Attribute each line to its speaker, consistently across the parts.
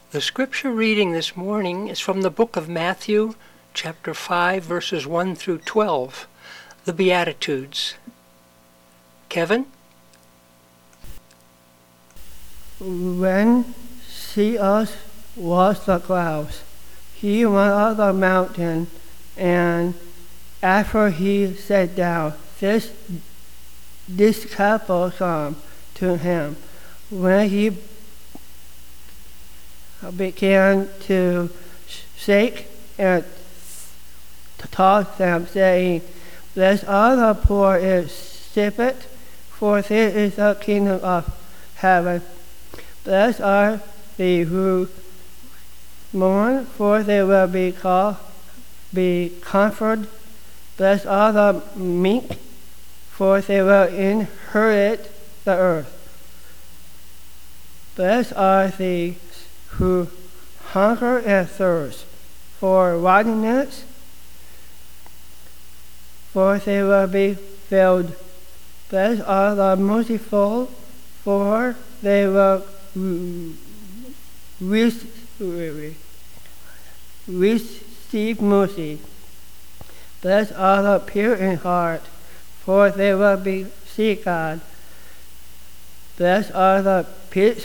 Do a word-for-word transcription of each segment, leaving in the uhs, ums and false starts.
Speaker 1: The scripture reading this morning is from the book of Matthew, chapter five, verses one through twelve, the Beatitudes. Kevin?
Speaker 2: When Jesus was the clouds, he went up the mountain, and after he sat down, this disciple came to him. When he began to shake and taught them, saying, "Blessed are the poor in spirit, for this is the kingdom of heaven. Blessed are they who mourn, for they will be called, be comforted. Blessed are the meek, for they will inherit the earth. Blessed are they who hunger and thirst for righteousness, for they will be filled. Blessed are the merciful, for they will receive mercy. Blessed are the pure in heart, for they will be see God. Blessed are the peace,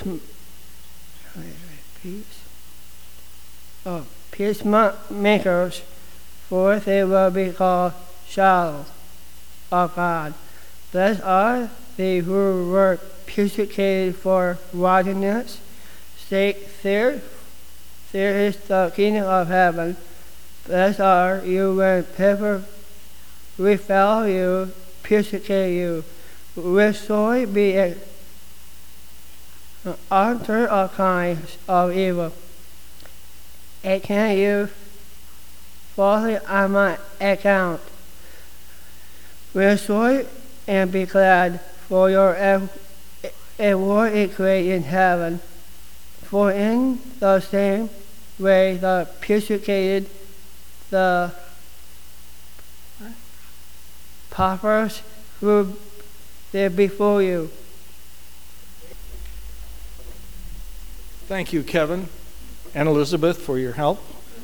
Speaker 2: peace, oh, peacemakers, for they will be called children of God. Blessed are they who were persecuted for righteousness' sake. There, there is the kingdom of heaven. Blessed are you when people revile you, persecute you, with sword be an altar of kinds of evil. And can you falsely on my account? With sword and be glad, for your reward is great in heaven. For in the same way the persecuted the prophets who there before you."
Speaker 3: Thank you, Kevin and Elizabeth, for your help.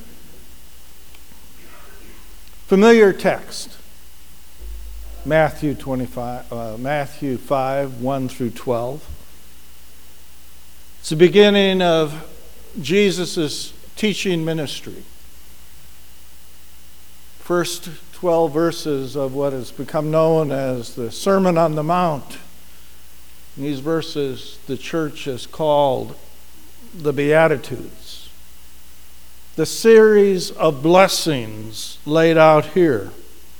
Speaker 3: Familiar text. Matthew twenty-five, uh, Matthew five, one through twelve. It's the beginning of Jesus' teaching ministry. First twelve verses of what has become known as the Sermon on the Mount. In these verses, the church has called the Beatitudes. The series of blessings laid out here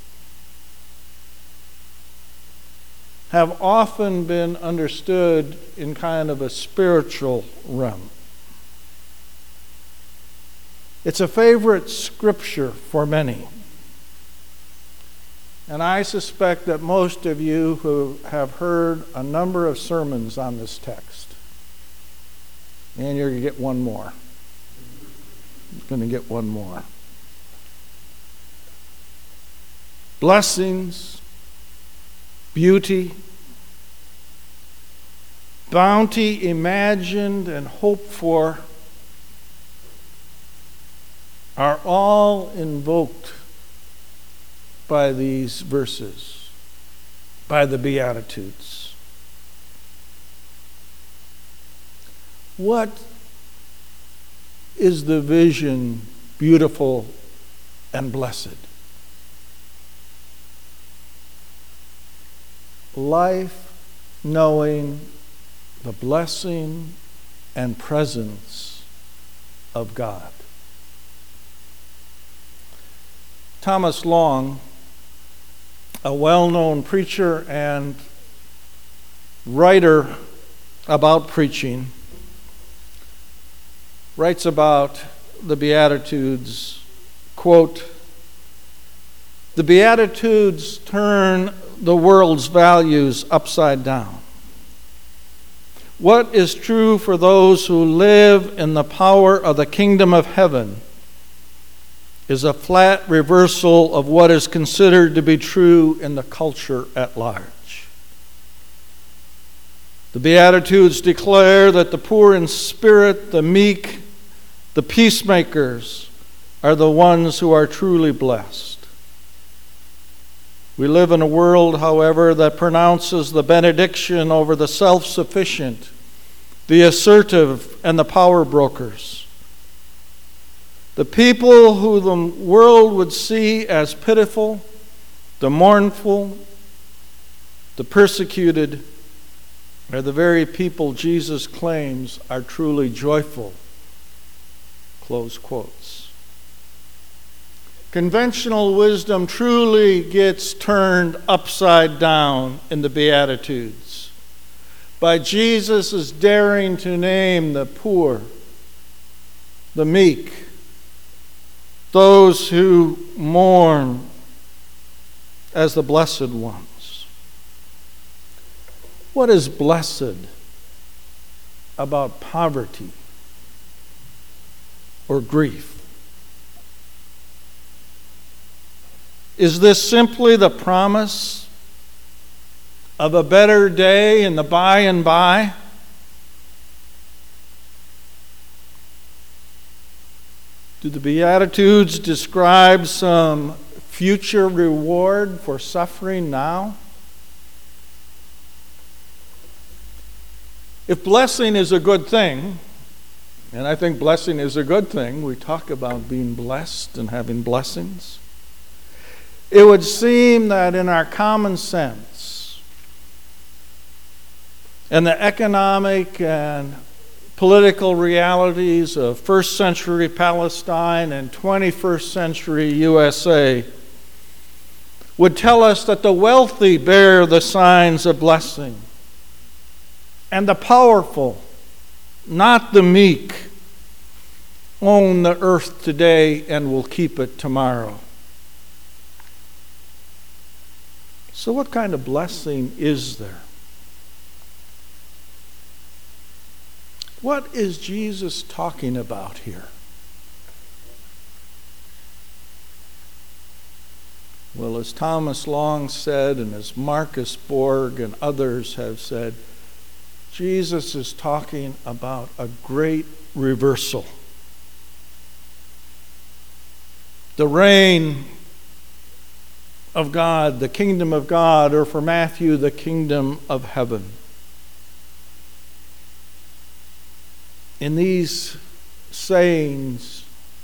Speaker 3: have often been understood in kind of a spiritual realm. It's a favorite scripture for many. And I suspect that most of you who have heard a number of sermons on this text, and you're going to get one more. You're going to get one more. Blessings, beauty, bounty imagined and hoped for are all invoked by these verses, by the Beatitudes. What is the vision beautiful and blessed? Life knowing the blessing and presence of God. Thomas Long, a well-known preacher and writer about preaching, writes about the Beatitudes, quote, "The Beatitudes turn the world's values upside down. What is true for those who live in the power of the kingdom of heaven is a flat reversal of what is considered to be true in the culture at large. The Beatitudes declare that the poor in spirit, the meek, The peacemakers are the ones who are truly blessed. We live in a world, however, that pronounces the benediction over the self-sufficient, the assertive, and the power brokers. The people who the world would see as pitiful, the mournful, the persecuted, are the very people Jesus claims are truly joyful. Close quotes. Conventional wisdom truly gets turned upside down in the Beatitudes by Jesus' daring to name the poor, the meek, those who mourn as the blessed ones. What is blessed about poverty or grief? Is this simply the promise of a better day in the by and by? Do the Beatitudes describe some future reward for suffering now? If blessing is a good thing, and I think blessing is a good thing, we talk about being blessed and having blessings, it would seem that in our common sense and the economic and political realities of first century Palestine and twenty-first century U S A would tell us that the wealthy bear the signs of blessing, and the powerful, not the meek, own the earth today and will keep it tomorrow. So what kind of blessing is there? What is Jesus talking about here? Well, as Thomas Long said, and as Marcus Borg and others have said, Jesus is talking about a great reversal. The reign of God, the kingdom of God, or for Matthew, the kingdom of heaven. In these sayings,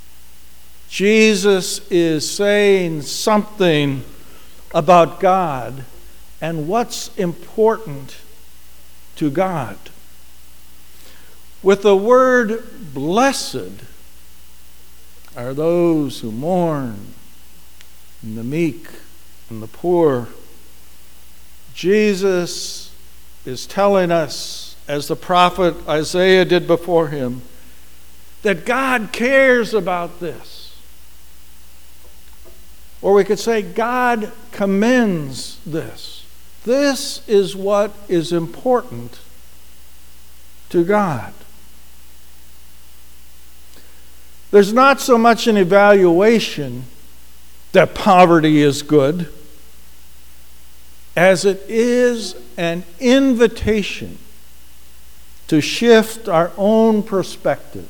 Speaker 3: Jesus is saying something about God and what's important to God. With the word blessed are those who mourn, and the meek, and the poor. Jesus is telling us, as the prophet Isaiah did before him, that God cares about this. Or we could say God commends this. This is what is important to God. There's not so much an evaluation that poverty is good as it is an invitation to shift our own perspective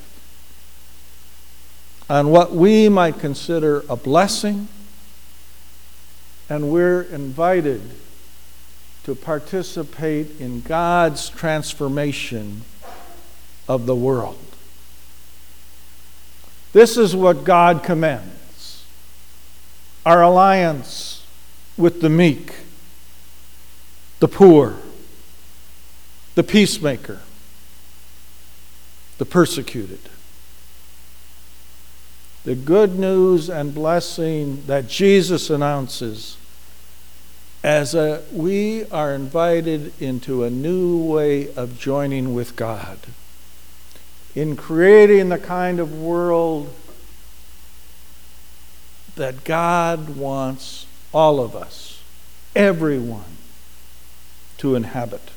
Speaker 3: on what we might consider a blessing, and we're invited to participate in God's transformation of the world. This is what God commends: our alliance with the meek, the poor, the peacemaker, the persecuted. The good news and blessing that Jesus announces as a, we are invited into a new way of joining with God in creating the kind of world that God wants all of us, everyone, to inhabit.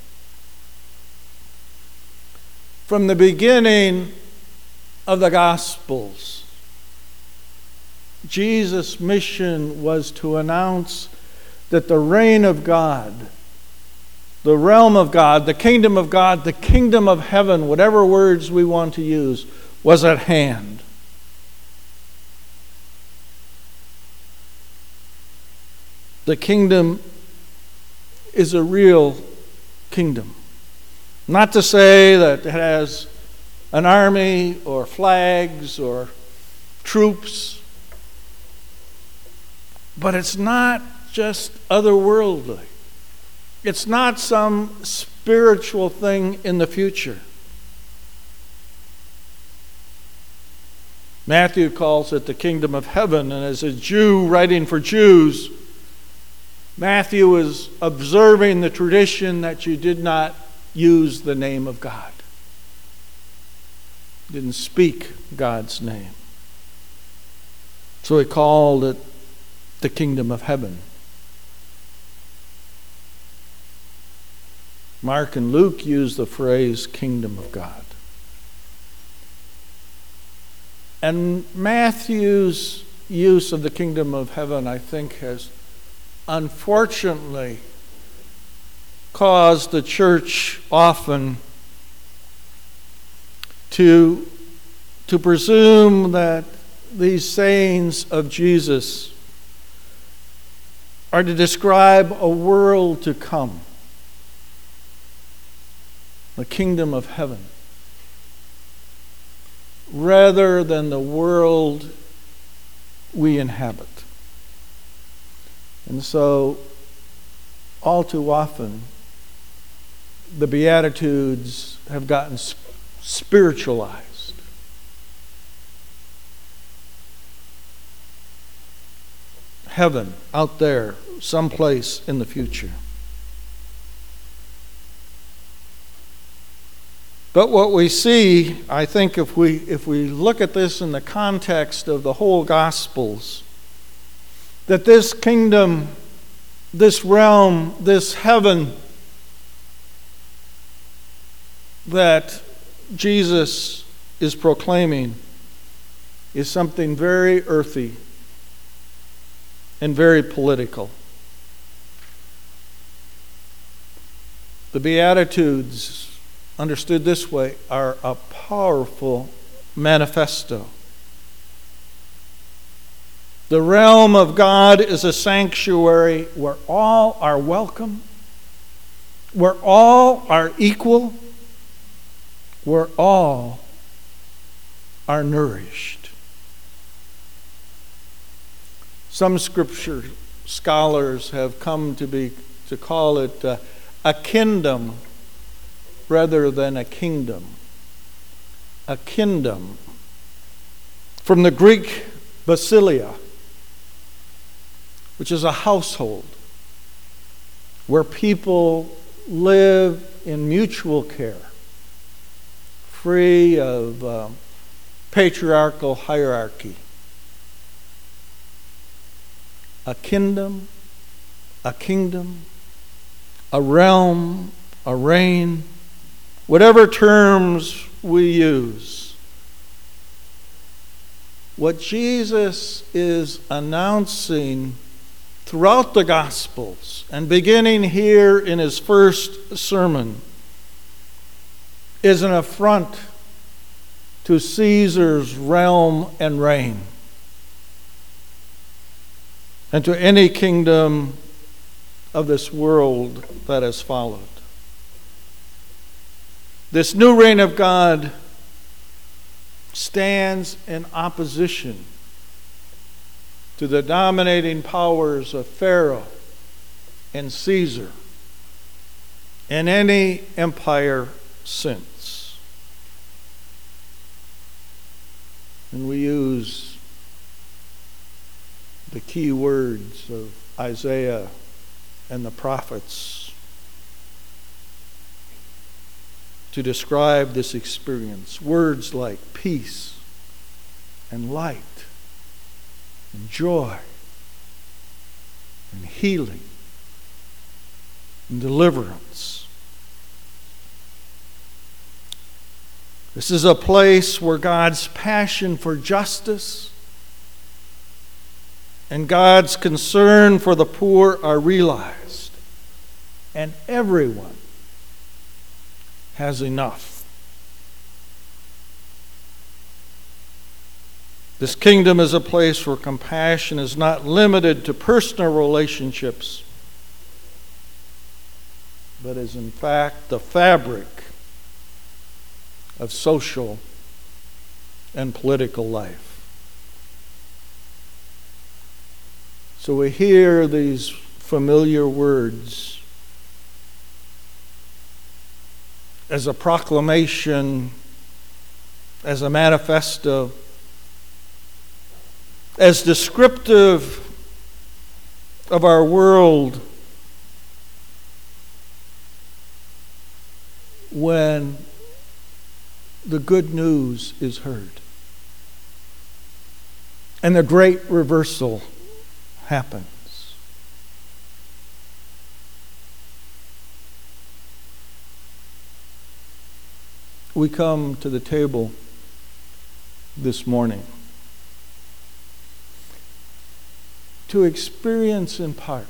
Speaker 3: From the beginning of the Gospels, Jesus' mission was to announce that the reign of God, the realm of God, the kingdom of God, the kingdom of heaven, whatever words we want to use, was at hand. The kingdom is a real kingdom. Not to say that it has an army or flags or troops, but it's not just otherworldly. It's not some spiritual thing in the future. Matthew calls it the kingdom of heaven, and as a Jew writing for Jews, Matthew is observing the tradition that you did not use the name of God. Didn't speak God's name. So he called it the kingdom of heaven. Mark and Luke use the phrase kingdom of God. And Matthew's use of the kingdom of heaven, I think, has unfortunately caused the church often to, to presume that these sayings of Jesus are to describe a world to come, the kingdom of heaven, rather than the world we inhabit. And so, all too often, the Beatitudes have gotten spiritualized. Heaven, out there, someplace in the future. But what we see, I think, if we if we look at this in the context of the whole Gospels, that this kingdom, this realm, this heaven that Jesus is proclaiming is something very earthy and very political. The Beatitudes, understood this way, are a powerful manifesto. The realm of God is a sanctuary where all are welcome, where all are equal, where all are nourished. Some scripture scholars have come to be to call it uh, a kingdom rather than a kingdom. A kingdom. From the Greek basileia, which is a household where people live in mutual care, free of uh, patriarchal hierarchy. A kingdom, a kingdom, a realm, a reign, whatever terms we use. What Jesus is announcing throughout the Gospels, and beginning here in his first sermon, is an affront to Caesar's realm and reign, and to any kingdom of this world that has followed. This new reign of God stands in opposition to the dominating powers of Pharaoh and Caesar and any empire since. And we use the key words of Isaiah and the prophets to describe this experience. Words like peace and light and joy and healing and deliverance. This is a place where God's passion for justice and God's concern for the poor are realized, and everyone has enough. This kingdom is a place where compassion is not limited to personal relationships, but is in fact the fabric of social and political life. So we hear these familiar words as a proclamation, as a manifesto, as descriptive of our world when the good news is heard and the great reversal happens. We come to the table this morning to experience in part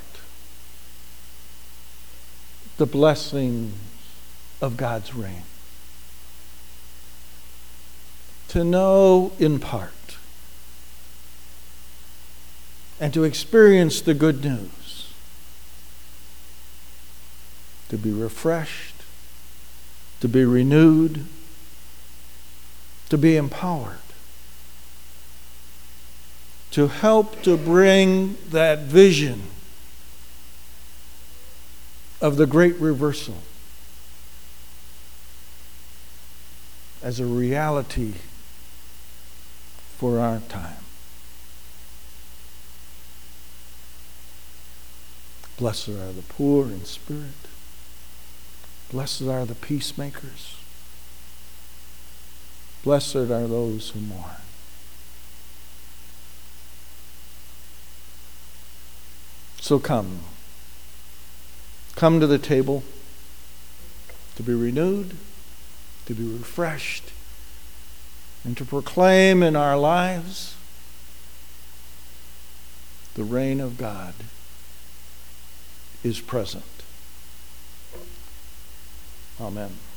Speaker 3: the blessings of God's reign. To know in part and to experience the good news. To be refreshed, to be renewed, to be empowered. To help to bring that vision of the great reversal as a reality for our time. Blessed are the poor in spirit. Blessed are the peacemakers. Blessed are those who mourn. So come. Come to the table to be renewed, to be refreshed, and to proclaim in our lives the reign of God is present. Amen.